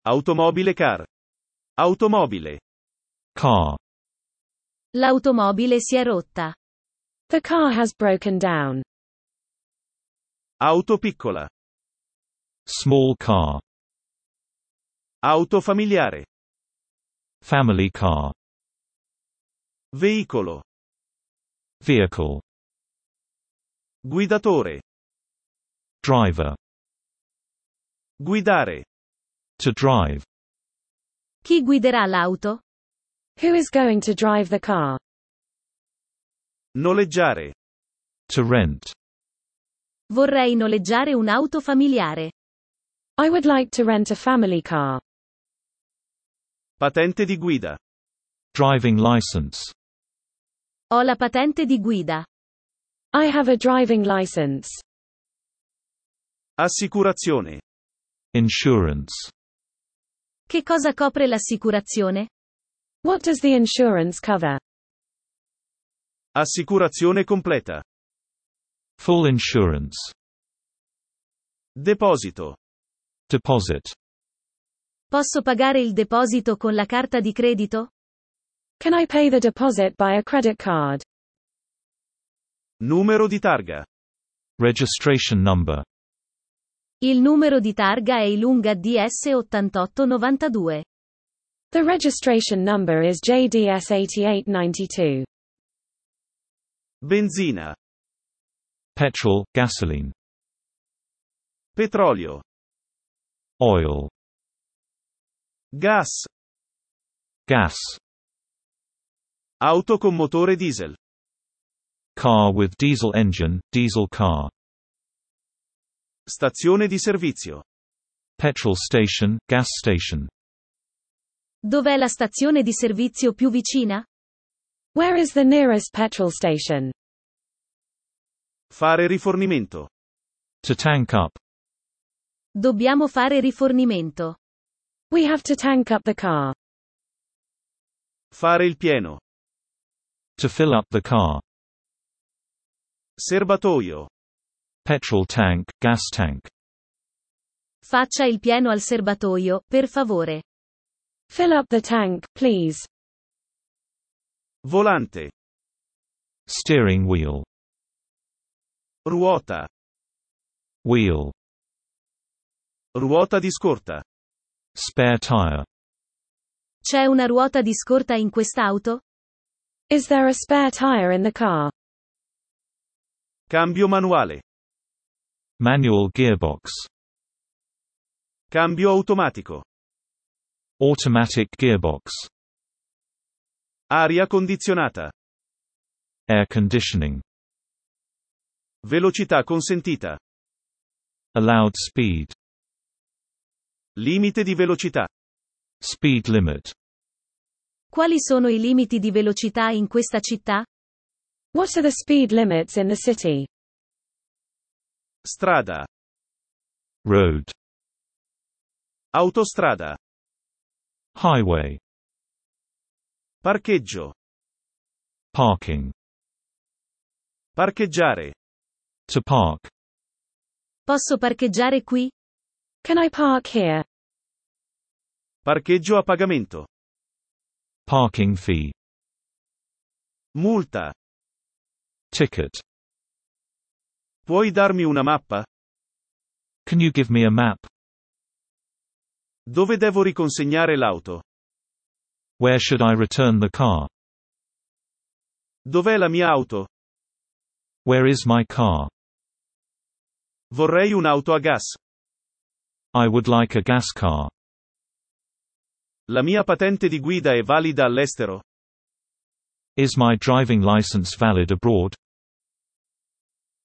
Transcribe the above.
Automobile car. Automobile. Car. L'automobile si è rotta. The car has broken down. Auto piccola. Small car. Auto familiare. Family car. Veicolo. Vehicle. Guidatore. Driver. Guidare. To drive. Chi guiderà l'auto? Who is going to drive the car? Noleggiare. To rent. Vorrei noleggiare un'auto familiare. I would like to rent a family car. Patente di guida. Driving license. Ho la patente di guida. I have a driving license. Assicurazione. Insurance. Che cosa copre l'assicurazione? What does the insurance cover? Assicurazione completa. Full insurance. Deposito. Deposit. Posso pagare il deposito con la carta di credito? Can I pay the deposit by a credit card? Numero di targa. Registration number. Il numero di targa è Ilunga DS8892. The registration number is JDS8892. Benzina. Petrol, gasoline. Petrolio. Oil. Gas. Gas. Auto con motore diesel. Car with diesel engine, diesel car. Stazione di servizio. Petrol station, gas station. Dov'è la stazione di servizio più vicina? Where is the nearest petrol station? Fare rifornimento. To tank up. Dobbiamo fare rifornimento. We have to tank up the car. Fare il pieno. To fill up the car. Serbatoio. Petrol tank, gas tank. Faccia il pieno al serbatoio, per favore. Fill up the tank, please. Volante. Steering wheel. Ruota. Wheel. Ruota di scorta. Spare tire. C'è una ruota di scorta in quest'auto? Is there a spare tire in the car? Cambio manuale. Manual gearbox. Cambio automatico. Automatic gearbox. Aria condizionata. Air conditioning. Velocità consentita. Allowed speed. Limite di velocità. Speed limit. Quali sono i limiti di velocità in questa città? What are the speed limits in the city? Strada. Road. Autostrada. Highway. Parcheggio. Parking. Parcheggiare. To park. Posso parcheggiare qui? Can I park here? Parcheggio a pagamento. Parking fee. Multa. Ticket. Puoi darmi una mappa? Can you give me a map? Dove devo riconsegnare l'auto? Where should I return the car? Dov'è la mia auto? Where is my car? Vorrei un'auto a gas. I would like a gas car. La mia patente di guida è valida all'estero? Is my driving license valid abroad?